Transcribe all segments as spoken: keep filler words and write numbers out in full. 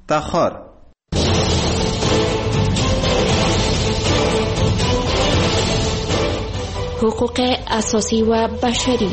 افتخار. حقوق اساسی و بشری.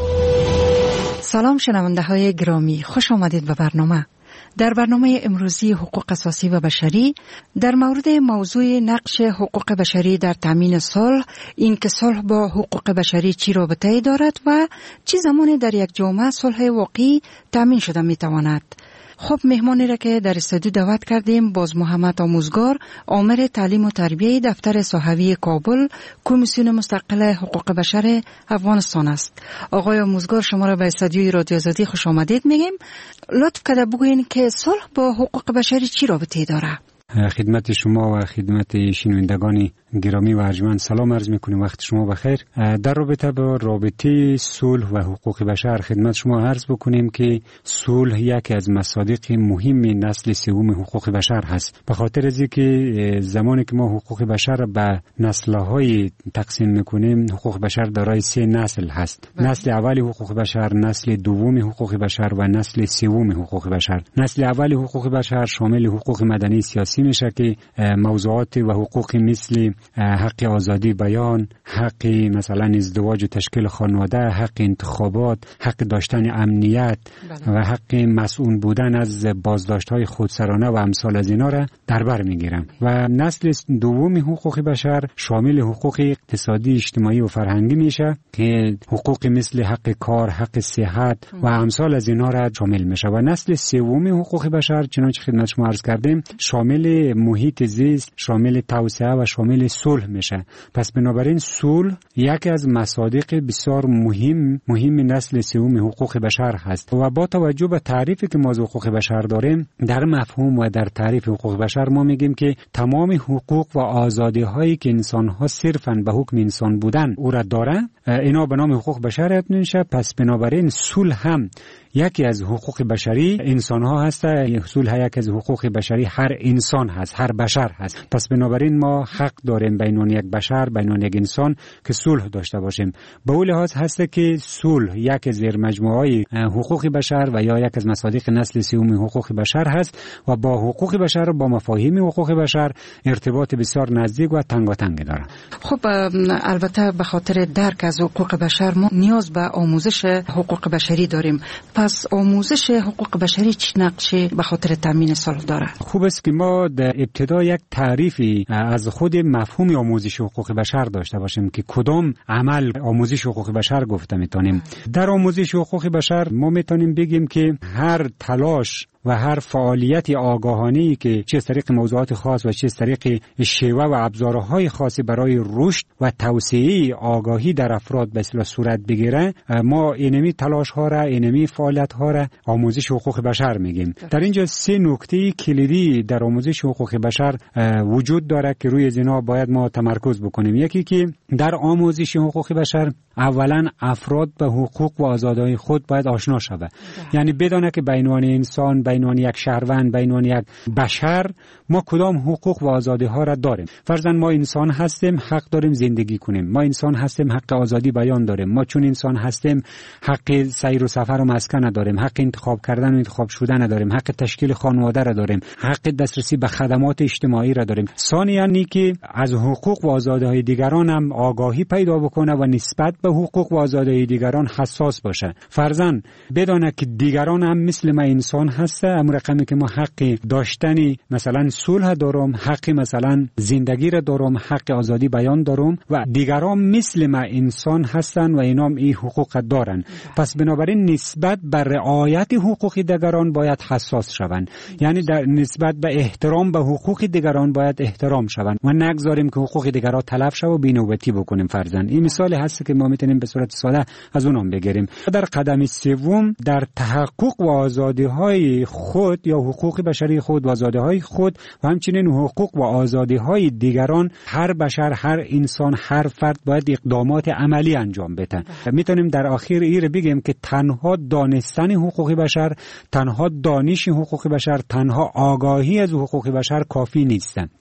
سلام شنونده های گرامی، خوش آمدید به برنامه. در برنامه امروزی حقوق اساسی و بشری در مورد موضوع نقش حقوق بشری در تامین صلح، اینکه صلح با حقوق بشری چی رابطه‌ای دارد و چه زمانی در یک جامعه صلح واقعی تامین شده میتواند. خب مهمانی را که در استودیو دعوت کردیم باز محمد آموزگار، آمر تعلیم و تربیه دفتر صحوی کابل، کمیسیون مستقل حقوق بشر افغانستان است. آقای آموزگار، شما را به استودیوی رادیو آزادی خوش آمدید میگیم. لطف کرده بگوین که صلح با حقوق بشری چی رابطه داره؟ خدمت شما و خدمت شنوندگان گرامی و ارجمند سلام عرض میکنیم، وقت شما بخیر. در رابطه با رابطه صلح و حقوق بشر خدمت شما عرض بکنیم که صلح یکی از مصادیق مهم نسل سوم حقوق بشر هست، به خاطر از اینکه زمانی که ما حقوق بشر به نسل‌های تقسیم میکنیم، حقوق بشر دارای سه نسل هست. نسل اول حقوق بشر، نسل دوم حقوق بشر و نسل سوم حقوق بشر. نسل اول حقوق بشر شامل حقوق مدنی سیاسی میشه که موضوعات و حقوق مثل حق آزادی بیان، حق مثلا ازدواج و تشکیل خانواده، حق انتخابات، حق داشتن امنیت بله. و حق مسئول بودن از بازداشت‌های خودسرانه و امثال از اینا را در بر میگیرم. و نسل دوم حقوق بشر شامل حقوق اقتصادی، اجتماعی و فرهنگی میشه که حقوق مثل حق کار، حق صحت و امثال از اینا را شامل میشه. و نسل سوم حقوق بشر چنانچه خدمت شما عرض کردیم شامل محیط زیست، شامل توسعه و شامل صلح میشه. پس بنابراین صلح یکی از مصادیق بسیار مهم مهم نسل سوم حقوق بشر هست. و با توجه به تعریفی که ما از حقوق بشر داریم، در مفهوم و در تعریف حقوق بشر ما میگیم که تمام حقوق و آزادی هایی که انسان ها صرفاً به حکم انسان بودن او را دارن، اینا به نام حقوق بشر یاد میشه. پس بنابراین صلح هم یکی از حقوق بشری انسان ها هست. صلح یکی از حقوق بشری هر انسان هست، هر بشر هست. پس بنابراین ما حق داریم بین یک بشر، بین یک انسان که صلح داشته باشیم. به اون لحاظ هست که صلح یک زیر مجموعه حقوق بشر و یا یک از مصادیق نسل سوم حقوق بشر هست و با حقوق بشر و با مفاهیم حقوق بشر ارتباط بسیار نزدیک و تنگاتنگ داره. خب البته به خاطر درک از حقوق بشر ما نیاز به آموزش حقوق بشری داریم. پس آموزش حقوق بشری چه نقشی به خاطر تامین صلح داره؟ خوب است که ما در ابتدا یک تعریفی از خود مفهوم آموزش حقوق بشر داشته باشیم که کدام عمل آموزش حقوق بشر گفته میتونیم. در آموزش حقوق بشر ما میتونیم بگیم که هر تلاش و هر فعالیت آگاهانه‌ای که چه از طریق موضوعات خاص و چه از طریق شیوه و ابزارهای خاصی برای رشد و توسعه آگاهی در افراد به اصطلاح صورت بگیره، ما اینمی تلاش ها را، اینمی فعالیت ها را آموزش حقوق بشر میگیم. در اینجا سه نکته کلیدی در آموزش حقوق بشر وجود داره که روی اینا باید ما تمرکز بکنیم. یکی که در آموزش حقوق بشر اولا افراد به حقوق و آزادی‌های خود باید آشنا شود. یعنی بدونه که بین انسان، بین یک شهروند، بین یک بشر ما کدام حقوق و آزادی ها را داریم. فرضاً ما انسان هستیم، حق داریم زندگی کنیم. ما انسان هستیم، حق آزادی بیان داریم. ما چون انسان هستیم حق سیر و سفر و مسکن داریم، حق انتخاب کردن و انتخاب شدن داریم، حق تشکیل خانواده را داریم، حق دسترسی به خدمات اجتماعی را داریم. ثانیاً اینکه از حقوق و آزادی های دیگران هم آگاهی پیدا بکنه و نسبت به حقوق و آزادی های دیگران حساس باشه. فرضاً بدونه که دیگران هم مثل ما انسان هست، اما رقمی که ما حق داشتنی مثلا صلح دارم، حق مثلا زندگی را دارم، حق آزادی بیان دارم و دیگران مثل ما انسان هستن و اینام این حقوق دارن. پس بنابراین نسبت به رعایت حقوق دیگران باید حساس شوند. یعنی در نسبت به احترام به حقوق دیگران باید احترام شوند و نگذاریم که حقوق دیگران تلف شه و بی‌نوبتی بکنیم. فرضاً این مثال هست که ما میتونیم به صورت ساده از اونم بگیریم. در قدم سوم در تحقق و آزادی‌های خود یا حقوق بشری خود و آزادی‌های خود و همچنین حقوق و آزادی‌های دیگران هر بشر، هر انسان، هر فرد باید اقدامات عملی انجام بده. میتونیم در آخر این بگیم که تنها دانستن حقوق بشر، تنها دانش حقوق بشر، تنها آگاهی از حقوق بشر کافی نیست.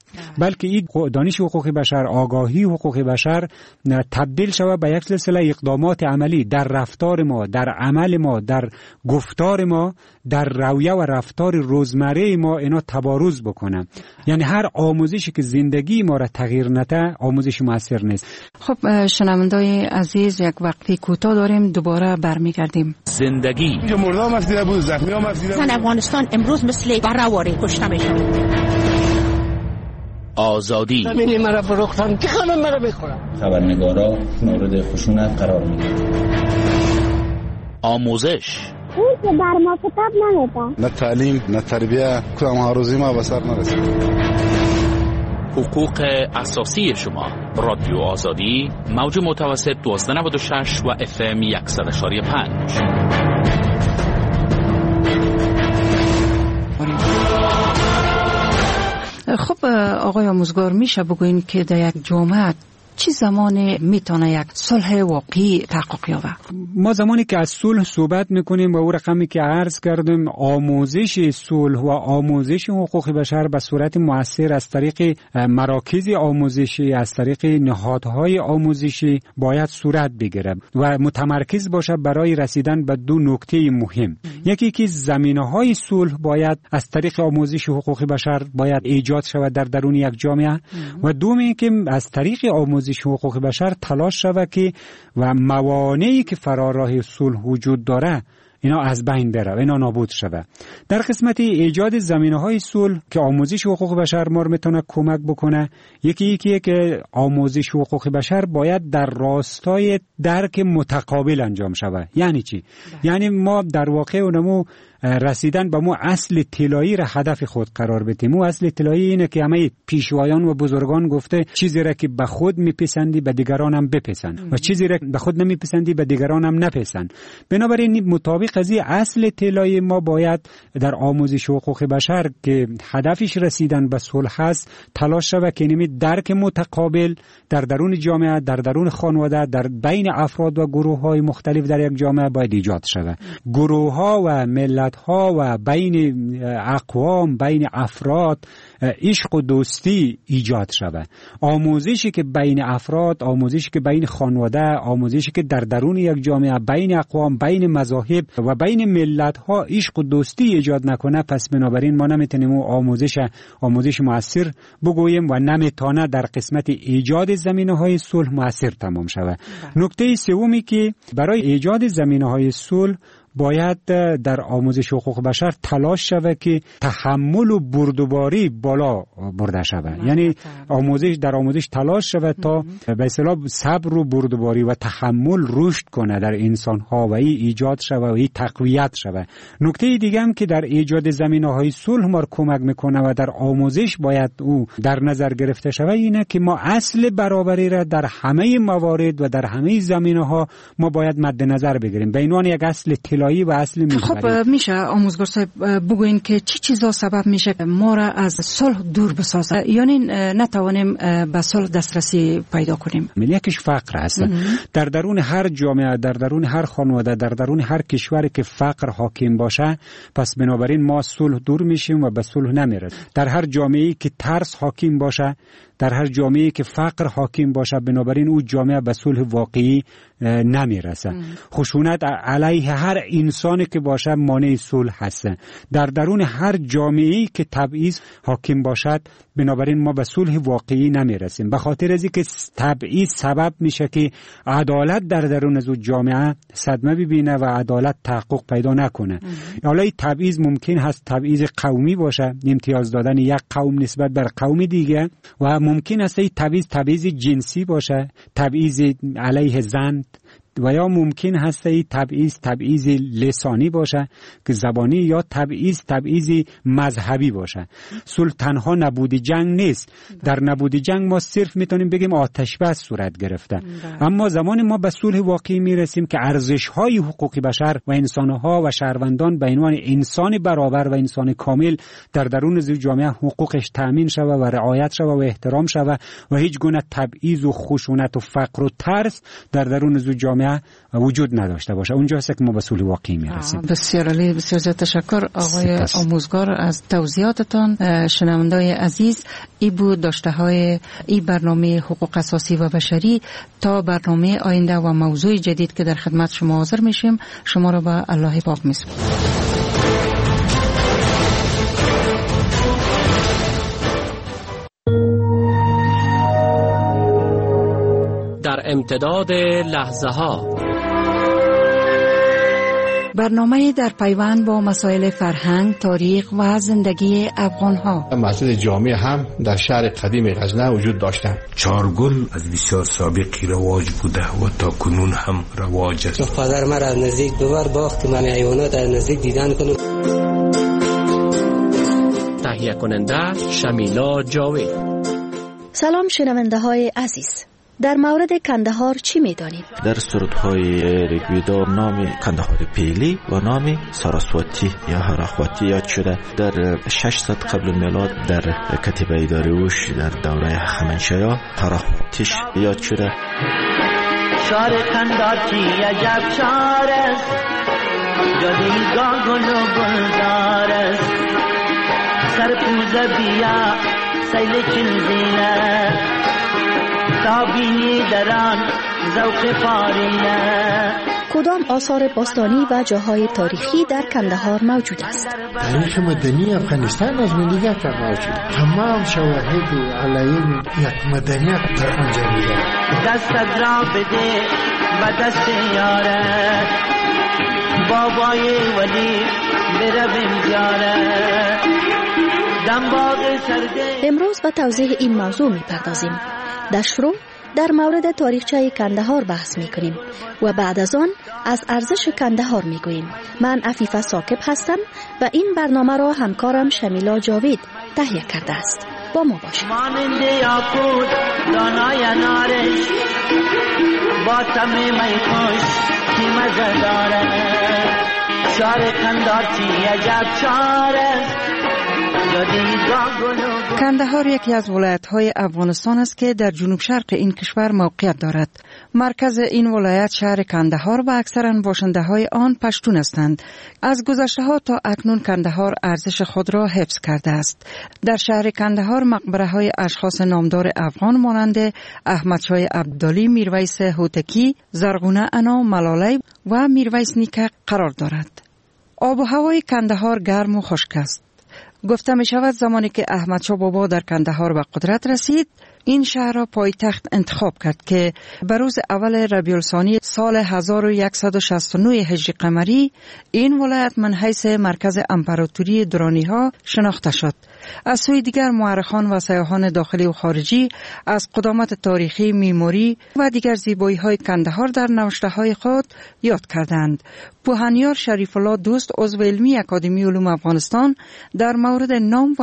بلکه این دانش حقوق بشر، آگاهی حقوق بشر تبدیل شود به یک سلسله اقدامات عملی در رفتار ما، در عمل ما، در گفتار ما، در رویه و رفتار روزمره ما اینا تبارز بکنه. یعنی هر آموزشی که زندگی ما را تغییر نده آموزش موثر نیست. خب شنوندای عزیز، یک وقتی کوتاه داریم، دوباره برمیگردیم. زندگی مردم مسئله بود، زخمی ها مسئله بود. افغانستان امروز مثل برآوری کشته میشه. آزادی زمینی مرا فروختن، که خانم مرا بخورم. خبرنگارا مورد خشونت قرار میگیرن. آموزش اون که بر ما کتاب نمیده، نه تعلیم نه تربیه، کدام هروزی ما به سر نرسید. حقوق اساسی شما. رادیو آزادی، موج متوسط دوازده نود و شش و اف ام صد و پنج. خب آقای آموزگار، میشه بگوین که در یک جامعه چی زمانی میتونه یک صلح واقعی تحقق یابه؟ ما زمانی که از صلح صحبت میکنیم و او رقمی که عرض کردیم، آموزش صلح و آموزش حقوق بشر به صورت مؤثر از طریق مراکز آموزشی، از طریق نهادهای آموزشی باید صورت بگیره و متمرکز باشه برای رسیدن به دو نکته مهم. یکی که زمینه‌های صلح باید از طریق آموزش حقوق بشر باید ایجاد شود در درون یک جامعه و دومی که از طریق آموزش حقوق بشر تلاش شود که و موانعی که فرا راه صلح وجود داره اینا از بین بره، اینا نابود شود. در قسمت ایجاد زمینه‌های صلح که آموزش حقوق بشر ما میتونه کمک بکنه، یکی یکی که آموزش حقوق بشر باید در راستای درک متقابل انجام شود. یعنی چی؟ یعنی ما در واقع اونمو رسیدن به مو اصل طلایی را هدف خود قرار بدیم. مو اصل طلایی اینه که همه پیشوایان و بزرگان گفته چیزی را که به خود میپسندی به دیگران هم بپسند و چیزی را به خود نمیپسندی به دیگران هم نپسند. بنابراین مطابق از این اصل طلایی ما باید در آموزش حقوق بشر که هدفش رسیدن به صلح است تلاش شود که نمی درک متقابل در درون جامعه، در درون خانواده، در بین افراد و گروه‌های مختلف در یک جامعه باید ایجاد شود. گروه‌ها و ملت ها و بین اقوام، بین افراد عشق و دوستی ایجاد شود. آموزشی که بین افراد، آموزشی که بین خانواده، آموزشی که در درون یک جامعه بین اقوام، بین مذاهب و بین ملت ها عشق و دوستی ایجاد نکنه، پس بنابراین ما نمیتونیم آموزش آموزش مؤثر بگوییم و نمیتونه در قسمت ایجاد زمینه‌های صلح مؤثر تمام شود. نکته سومی که برای ایجاد زمینه‌های صلح باید در آموزش حقوق بشر تلاش شود که تحمل و بردباری بالا برده شود. یعنی آموزش در آموزش تلاش شود تا به اصطلاح صبر و بردباری و تحمل رشد کنه در انسان ها و این ایجاد شود و این تقویت شود. نکته دیگه هم که در ایجاد زمینه‌های صلح ما کمک میکنه و در آموزش باید او در نظر گرفته شود اینه که ما اصل برابری را در همه موارد و در همه زمینه‌ها ما باید مد نظر بگیریم به عنوان یک اصل طلایی و اصل محوری. خب میشه آموزگار صاحب بگوین که چی چیزا سبب میشه ما را از صلح دور بسازه، یعنی نتوانیم به صلح دسترسی پیدا کنیم؟ یکیش فقر هست. در درون هر جامعه، در درون هر خانواده، در درون هر کشوری که فقر حاکم باشه، پس بنابراین ما صلح دور میشیم و به صلح نمیرسیم. در هر جامعه‌ای که ترس حاکم باشه، در هر جامعه‌ای که فقر حاکم باشه، بنابراین اون جامعه به صلح واقعی نمیرسه. خشونت علیه هر انسانی که باشه مانع صلح هست. در درون هر جامعه‌ای که تبعیض حاکم باشد، بنابراین ما به صلح واقعی نمیرسیم. به خاطر از اینکه تبعیض سبب میشه که عدالت در درون از جامعه صدمه ببینه و عدالت تحقق پیدا نکنه. حالا این تبعیض ممکن هست تبعیض قومی باشه، امتیاز دادن یک قوم نسبت بر قوم دیگه، و ممکن است این تبعیض تبعیض جنسی باشه، تبعیض علیه زن، و یا ممکن هست این تبعیض تبعیض لسانی باشه که زبانی، یا تبعیض تبعیض مذهبی باشه. صلح تنها نبود جنگ نیست. در نبود جنگ ما صرف میتونیم بگیم آتش بس صورت گرفته. اما زمانی ما به صلح واقعی میرسیم که ارزش‌های حقوق بشر و انسان‌ها و شهروندان به عنوان انسان برابر و انسان کامل در درون جامعه حقوقش تأمین شود و رعایت شود و احترام شود و هیچ گونه تبعیض و خشونت و فقر و ترس در درون جامعه جامعه وجود نداشته باشه. اونجاست که ما به صلح واقعی میرسیم. بسیار عالی، بسیار زیاد تشکر آقای آموزگار از توضیحاتتان. شنوندای عزیز، ای بود داشته های ای برنامه حقوق اساسی و بشری. تا برنامه آینده و موضوع جدید که در خدمت شما حاضر میشیم، شما را به الله پاک میسپارم. در امتداد لحظه ها، برنامه در پیوند با مسائل فرهنگ، تاریخ و زندگی افغان ها. مسجد جامع هم در شهر قدیم غزنه وجود داشتند. چارگل از بسیار سابقی رواج بوده و تا کنون هم رواج است. پدر من از نزدیک ببر باخت من حیوانات از نزدیک دیدن کنم. تهیه کننده شمیلا جاوید. سلام شنونده های عزیز، در مورد کندهار چی میدانید؟ در سرودهای ریگویدا نام کندهار پیلی و نام ساراسواتی یا هراخواتی یاد شده. در ششصد قبل میلاد در کتیبه داریوش در دوره هخامنشیا هراخواتیش یاد شده. شار کندهار چی عجب شار است، جدیگاه گل و گلزار است، سرپوزه بیا سیل چنزینه، تابینی دران ذوق پارینه. کدام آثار باستانی و جاهای تاریخی در کندهار موجود است؟ تاریخ مدنی افغانستان از ملیت موجود. تمام شواهد و علائم یک مدنیت در آنجا می‌بینید. دست را بده و دست یاره، بابای ولی برویم زیاره. امروز به توضیح این موضوع می‌پردازیم. در شروع در مورد تاریخچه کندهار بحث می‌کنیم و بعد از آن از ارزش کندهار می‌گوییم. من عفیفه ثاقب هستم و این برنامه را همکارم شمیلا جاوید تهیه کرده است. با ما باشید. مانند یاقوت دانای نارش، با طعم می خوش کی مزه داره. شار کندهار چی عجب شار است. کندهار یکی از ولایت‌های افغانستان است که در جنوب شرق این کشور موقعیت دارد. مرکز این ولایت شهر کندهار و اکثراً باشنده‌های آن پشتون هستند. از گذشته‌ها تا اکنون کندهار ارزش خود را حفظ کرده است. در شهر کندهار مقبره‌های اشخاص نامدار افغان مانند احمدشاه ابدالی، میرویس هوتکی، زرغونه انا ملالی و میرویس نیکه قرار دارد. آب و هوای کندهار گرم و خشک است. گفته می شود زمانی که احمدشاه بابا در کندهار به قدرت رسید، این شهر را پایتخت انتخاب کرد که به روز اول ربیع الثانی سال هزار و صد و شصت و نه هجری قمری این ولایت من حیث مرکز امپراتوری درانی ها شناخته شد. از سوی دیگر مورخان و سیاحان داخلی و خارجی از قدامت تاریخی، میموری و دیگر زیبایی های کندهار در نوشته های خود یاد کردند. پوهنیار شریف الله دوست عضو علمی اکادمی علوم افغانستان در مورد نام و